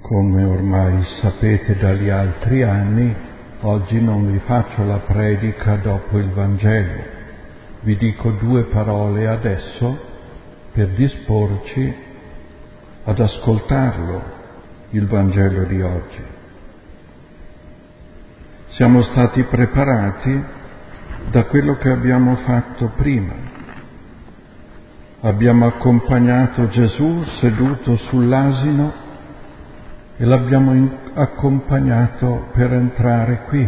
Come ormai sapete dagli altri anni, oggi non vi faccio la predica dopo il Vangelo. Vi dico 2 parole adesso per disporci ad ascoltarlo, il Vangelo di oggi. Siamo stati preparati da quello che abbiamo fatto prima. Abbiamo accompagnato Gesù seduto sull'asino e l'abbiamo accompagnato per entrare qui,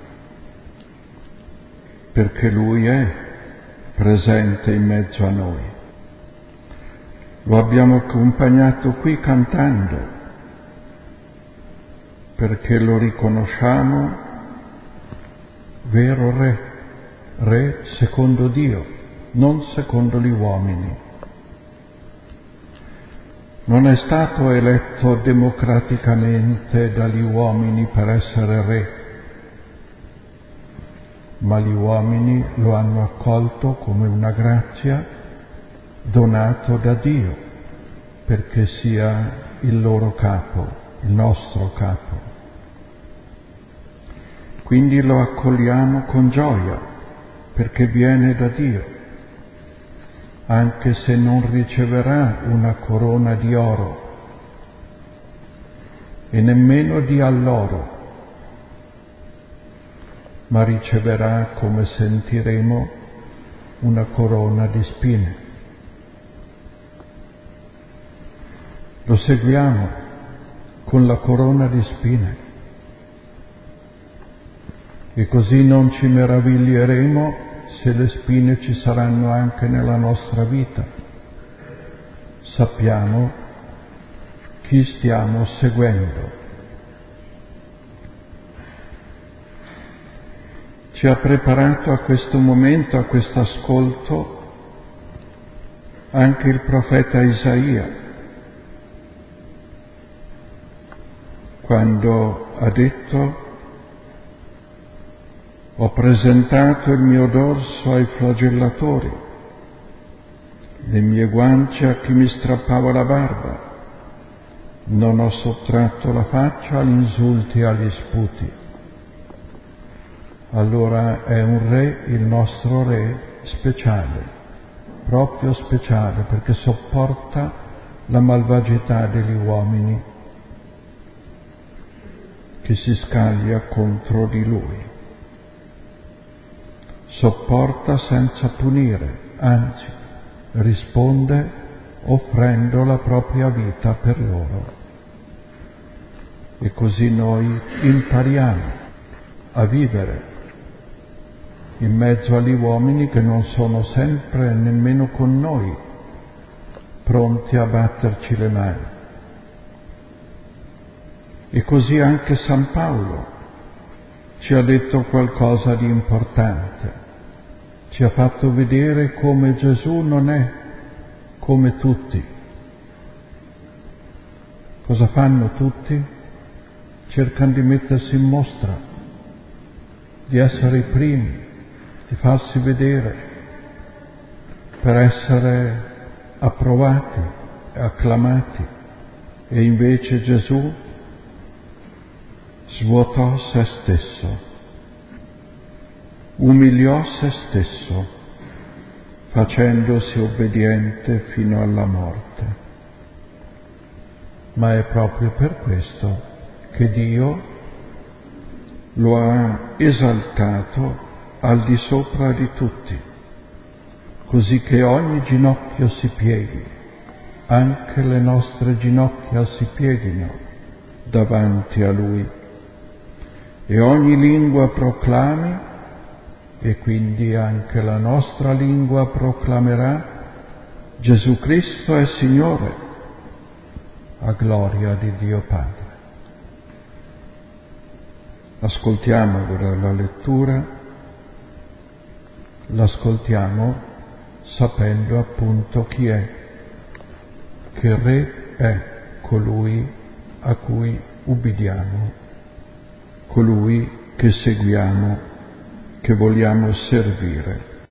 perché Lui è presente in mezzo a noi. Lo abbiamo accompagnato qui cantando, perché lo riconosciamo vero Re secondo Dio, non secondo gli uomini. Non è stato eletto democraticamente dagli uomini per essere re, ma gli uomini lo hanno accolto come una grazia donato da Dio, perché sia il loro capo, il nostro capo. Quindi lo accogliamo con gioia, perché viene da Dio, anche se non riceverà una corona di oro e nemmeno di alloro, ma riceverà, come sentiremo, una corona di spine. Lo seguiamo con la corona di spine e così non ci meraviglieremo se le spine ci saranno anche nella nostra vita. Sappiamo chi stiamo seguendo. Ci ha preparato a questo momento, a questo ascolto, anche il profeta Isaia, quando ha detto: ho presentato il mio dorso ai flagellatori, le mie guance a chi mi strappava la barba, non ho sottratto la faccia agli insulti e agli sputi. Allora è un re, il nostro re, speciale, proprio speciale, perché sopporta la malvagità degli uomini che si scaglia contro di lui. Sopporta senza punire, anzi risponde offrendo la propria vita per loro. E così noi impariamo a vivere in mezzo agli uomini che non sono sempre nemmeno con noi pronti a batterci le mani. E così anche San Paolo ci ha detto qualcosa di importante. Ci ha fatto vedere come Gesù non è come tutti. Cosa fanno tutti? Cercano di mettersi in mostra, di essere i primi, di farsi vedere, per essere approvati e acclamati. E invece Gesù svuotò se stesso, umiliò se stesso, facendosi obbediente fino alla morte. Ma è proprio per questo che Dio lo ha esaltato al di sopra di tutti, così che ogni ginocchio si pieghi, anche le nostre ginocchia si pieghino davanti a Lui, e ogni lingua proclami, e quindi anche la nostra lingua proclamerà: Gesù Cristo è Signore, a gloria di Dio Padre. Ascoltiamo ora la lettura, l'ascoltiamo sapendo appunto chi è, che Re è colui a cui ubbidiamo, colui che seguiamo, che vogliamo servire.